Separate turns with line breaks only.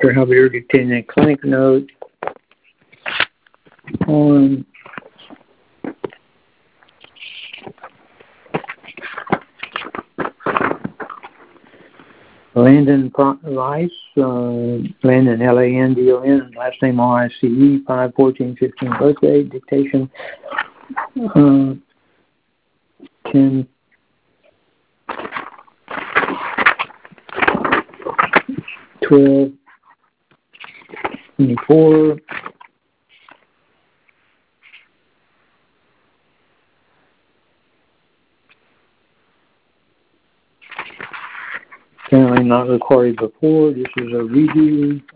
Dr. Javier dictating a clinic note on Landon Rice, Landon, Landon, last name Rice, 5/14/15 birthday, dictation 10 12/24. Apparently not recorded before. This is a redo.